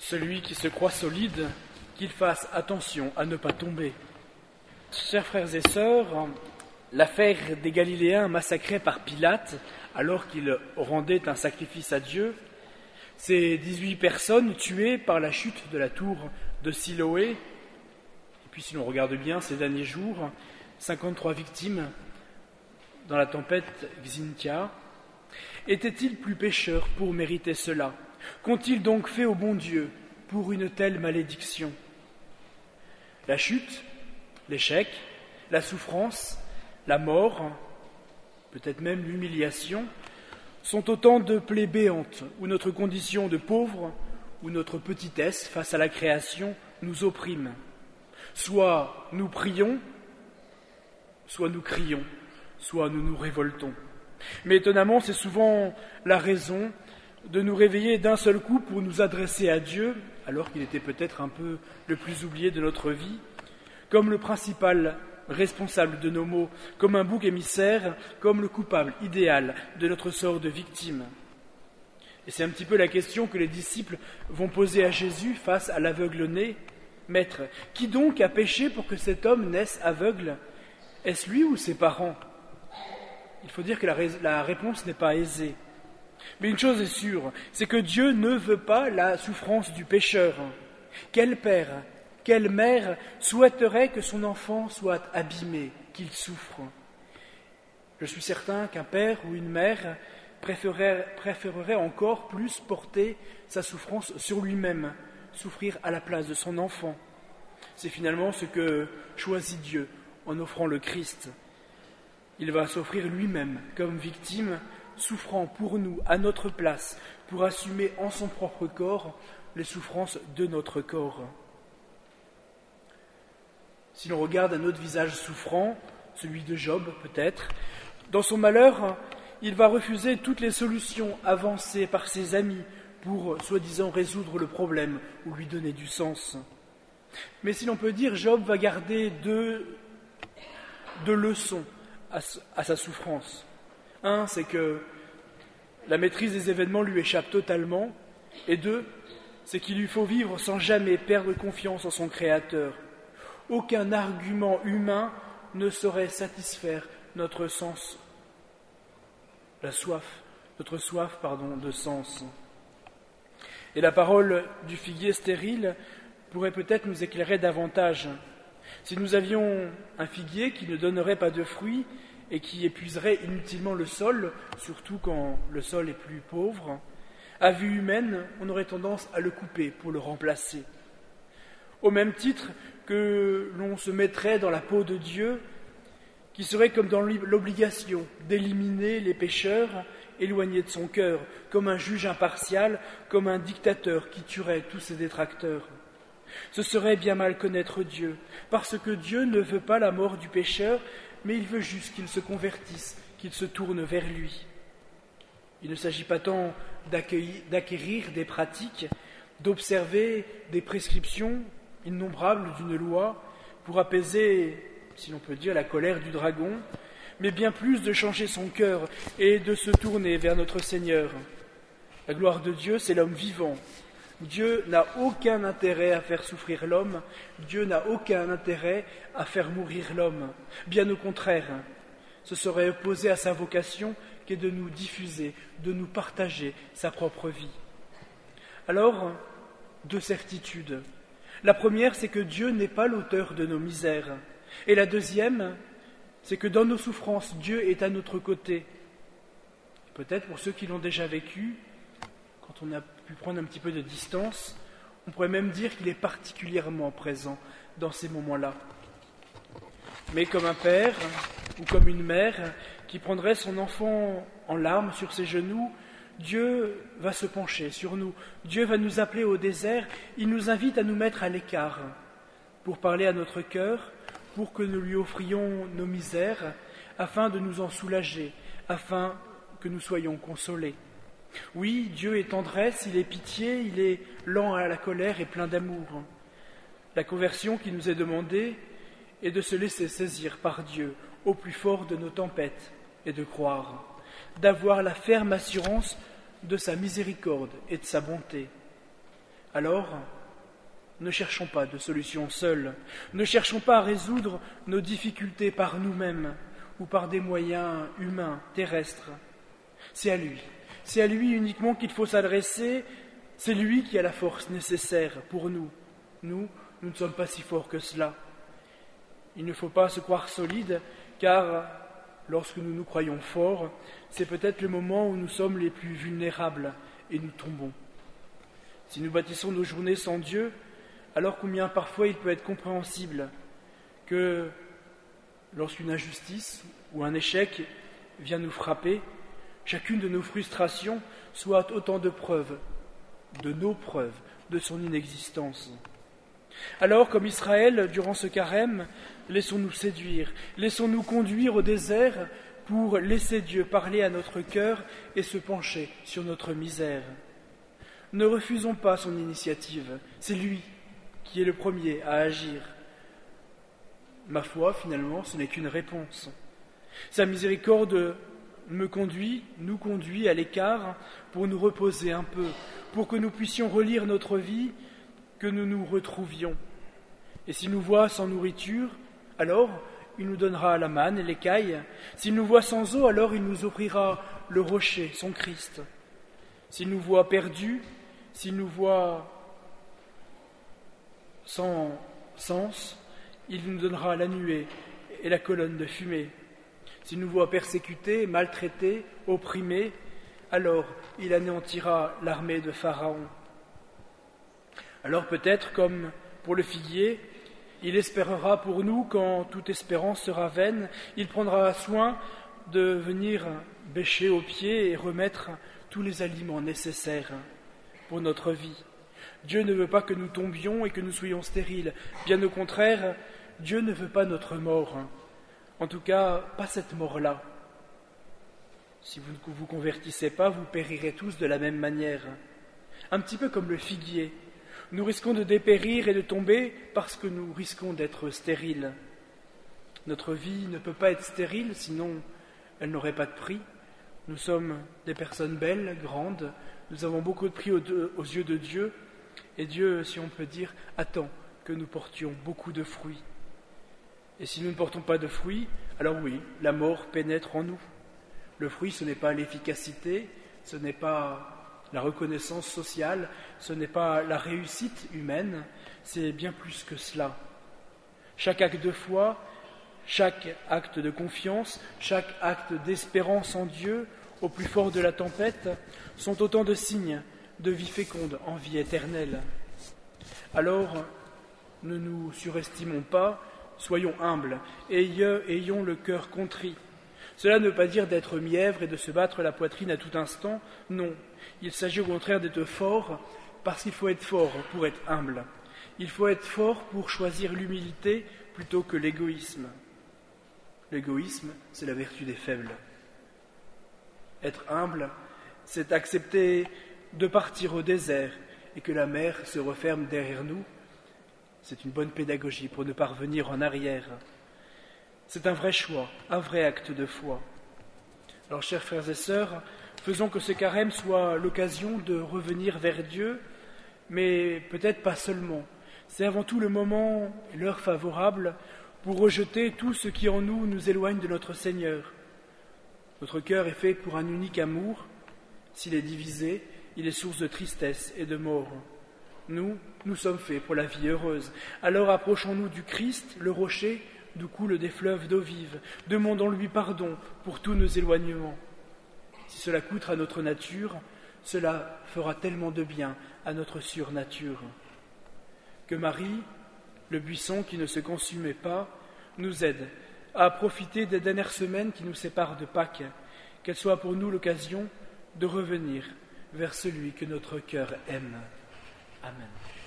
Celui qui se croit solide, qu'il fasse attention à ne pas tomber. Chers frères et sœurs, l'affaire des Galiléens massacrés par Pilate alors qu'ils rendaient un sacrifice à Dieu, ces 18 personnes tuées par la chute de la tour de Siloé, et puis si l'on regarde bien ces derniers jours, 53 victimes dans la tempête Xynthia, étaient-ils plus pécheurs pour mériter cela? Qu'ont-ils donc fait au bon Dieu pour une telle malédiction? La chute, l'échec, la souffrance, la mort, peut-être même l'humiliation, sont autant de plaies béantes où notre condition de pauvre, où notre petitesse face à la création nous opprime. Soit nous prions, soit nous crions, soit nous nous révoltons. Mais étonnamment, c'est souvent la raison de nous réveiller d'un seul coup pour nous adresser à Dieu, alors qu'il était peut-être un peu le plus oublié de notre vie, comme le principal responsable de nos maux, comme un bouc émissaire, comme le coupable idéal de notre sort de victime. Et c'est un petit peu la question que les disciples vont poser à Jésus face à l'aveugle-né. « Maître, qui donc a péché pour que cet homme naisse aveugle? Est-ce lui ou ses parents ?» Il faut dire que la réponse n'est pas aisée. Mais une chose est sûre, c'est que Dieu ne veut pas la souffrance du pécheur. Quel père, quelle mère souhaiterait que son enfant soit abîmé, qu'il souffre? Je suis certain qu'un père ou une mère préférerait encore plus porter sa souffrance sur lui-même, souffrir à la place de son enfant. C'est finalement ce que choisit Dieu en offrant le Christ. Il va s'offrir lui-même comme victime, souffrant pour nous, à notre place, pour assumer en son propre corps les souffrances de notre corps. Si l'on regarde un autre visage souffrant, celui de Job peut-être, dans son malheur, il va refuser toutes les solutions avancées par ses amis pour, soi-disant, résoudre le problème ou lui donner du sens. Mais si l'on peut dire, Job va garder deux leçons à sa souffrance. Un, c'est que la maîtrise des événements lui échappe totalement. Et deux, c'est qu'il lui faut vivre sans jamais perdre confiance en son Créateur. Aucun argument humain ne saurait satisfaire notre soif de sens. Et la parole du figuier stérile pourrait peut-être nous éclairer davantage. Si nous avions un figuier qui ne donnerait pas de fruits et qui épuiserait inutilement le sol, surtout quand le sol est plus pauvre, à vue humaine, on aurait tendance à le couper pour le remplacer. Au même titre que l'on se mettrait dans la peau de Dieu, qui serait comme dans l'obligation d'éliminer les pécheurs éloignés de son cœur, comme un juge impartial, comme un dictateur qui tuerait tous ses détracteurs. Ce serait bien mal connaître Dieu, parce que Dieu ne veut pas la mort du pécheur, mais il veut juste qu'il se convertisse, qu'il se tourne vers lui. Il ne s'agit pas tant d'acquérir des pratiques, d'observer des prescriptions innombrables d'une loi pour apaiser, si l'on peut dire, la colère du dragon, mais bien plus de changer son cœur et de se tourner vers notre Seigneur. La gloire de Dieu, c'est l'homme vivant. Dieu n'a aucun intérêt à faire souffrir l'homme, Dieu n'a aucun intérêt à faire mourir l'homme. Bien au contraire, ce serait opposé à sa vocation qu'est de nous diffuser, de nous partager sa propre vie. Alors, deux certitudes. La première, c'est que Dieu n'est pas l'auteur de nos misères. Et la deuxième, c'est que dans nos souffrances, Dieu est à notre côté. Peut-être pour ceux qui l'ont déjà vécu, quand on a pu prendre un petit peu de distance, on pourrait même dire qu'il est particulièrement présent dans ces moments-là. Mais comme un père ou comme une mère qui prendrait son enfant en larmes sur ses genoux, Dieu va se pencher sur nous. Dieu va nous appeler au désert. Il nous invite à nous mettre à l'écart pour parler à notre cœur, pour que nous lui offrions nos misères, afin de nous en soulager, afin que nous soyons consolés. Oui, Dieu est tendresse, il est pitié, il est lent à la colère et plein d'amour. La conversion qui nous est demandée est de se laisser saisir par Dieu au plus fort de nos tempêtes et de croire, d'avoir la ferme assurance de sa miséricorde et de sa bonté. Alors, ne cherchons pas de solution seuls, ne cherchons pas à résoudre nos difficultés par nous-mêmes ou par des moyens humains, terrestres. C'est à lui uniquement qu'il faut s'adresser, c'est lui qui a la force nécessaire pour nous. Nous ne sommes pas si forts que cela. Il ne faut pas se croire solide, car lorsque nous nous croyons forts, c'est peut-être le moment où nous sommes les plus vulnérables et nous tombons. Si nous bâtissons nos journées sans Dieu, alors combien parfois il peut être compréhensible que lorsqu'une injustice ou un échec vient nous frapper, chacune de nos frustrations soit autant de preuves, de nos preuves, de son inexistence. Alors, comme Israël, durant ce carême, laissons-nous séduire, laissons-nous conduire au désert pour laisser Dieu parler à notre cœur et se pencher sur notre misère. Ne refusons pas son initiative, c'est lui qui est le premier à agir. Ma foi, finalement, ce n'est qu'une réponse. Sa miséricorde nous conduit à l'écart pour nous reposer un peu, pour que nous puissions relire notre vie, que nous nous retrouvions. Et s'il nous voit sans nourriture, alors il nous donnera la manne et l'écaille. S'il nous voit sans eau, alors il nous offrira le rocher, son Christ. S'il nous voit perdus, s'il nous voit sans sens, il nous donnera la nuée et la colonne de fumée. S'il nous voit persécutés, maltraités, opprimés, alors il anéantira l'armée de Pharaon. Alors peut-être, comme pour le figuier, il espérera pour nous quand toute espérance sera vaine, il prendra soin de venir bêcher aux pieds et remettre tous les aliments nécessaires pour notre vie. Dieu ne veut pas que nous tombions et que nous soyons stériles. Bien au contraire, Dieu ne veut pas notre mort. En tout cas, pas cette mort-là. Si vous ne vous convertissez pas, vous périrez tous de la même manière. Un petit peu comme le figuier. Nous risquons de dépérir et de tomber parce que nous risquons d'être stériles. Notre vie ne peut pas être stérile, sinon elle n'aurait pas de prix. Nous sommes des personnes belles, grandes, nous avons beaucoup de prix aux yeux de Dieu, et Dieu, si on peut dire, attend que nous portions beaucoup de fruits. Et si nous ne portons pas de fruits, alors oui, la mort pénètre en nous. Le fruit, ce n'est pas l'efficacité, ce n'est pas la reconnaissance sociale, ce n'est pas la réussite humaine, c'est bien plus que cela. Chaque acte de foi, chaque acte de confiance, chaque acte d'espérance en Dieu, au plus fort de la tempête, sont autant de signes de vie féconde en vie éternelle. Alors, ne nous surestimons pas, soyons humbles, ayons le cœur contrit. Cela ne veut pas dire d'être mièvre et de se battre la poitrine à tout instant, non. Il s'agit au contraire d'être fort, parce qu'il faut être fort pour être humble. Il faut être fort pour choisir l'humilité plutôt que l'égoïsme. L'égoïsme, c'est la vertu des faibles. Être humble, c'est accepter de partir au désert et que la mer se referme derrière nous. C'est une bonne pédagogie pour ne pas revenir en arrière. C'est un vrai choix, un vrai acte de foi. Alors, chers frères et sœurs, faisons que ce carême soit l'occasion de revenir vers Dieu, mais peut-être pas seulement. C'est avant tout le moment, l'heure favorable, pour rejeter tout ce qui en nous éloigne de notre Seigneur. Notre cœur est fait pour un unique amour. S'il est divisé, il est source de tristesse et de mort. Nous sommes faits pour la vie heureuse. Alors approchons-nous du Christ, le rocher, d'où coulent des fleuves d'eau vive. Demandons-lui pardon pour tous nos éloignements. Si cela coûtera notre nature, cela fera tellement de bien à notre surnature. Que Marie, le buisson qui ne se consumait pas, nous aide à profiter des dernières semaines qui nous séparent de Pâques, qu'elle soit pour nous l'occasion de revenir vers celui que notre cœur aime. Amen.